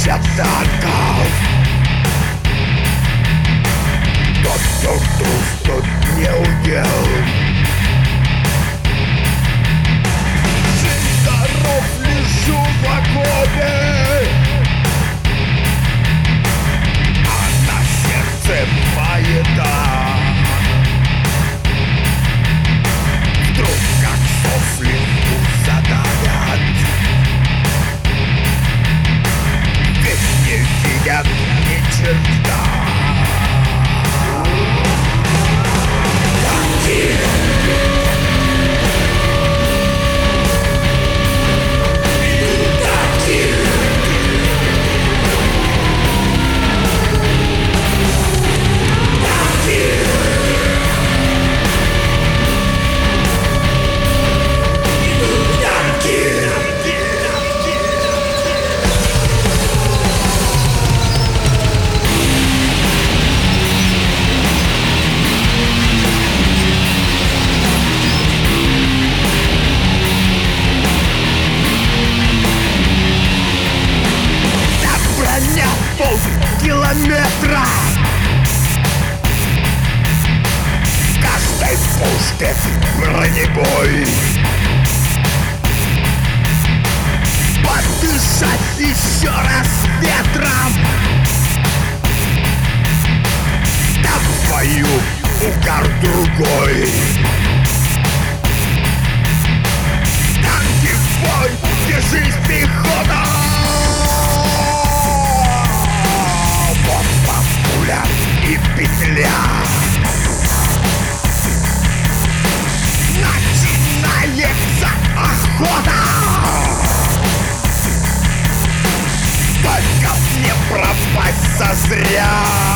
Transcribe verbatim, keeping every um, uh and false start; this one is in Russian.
тысяча танков. Тот, кто трус, тот не удел. Жив-здоров лежу в окопе, а на сердце маята. Вдруг как софлинку задавят, ведь не видят ни черта. Километра в каждой пушке бронебой. Подышать еще раз ветром, да в бою угар другой. Танки в бой, держись, пехота! И петля. Начинается охота. Только не пропасть зазря.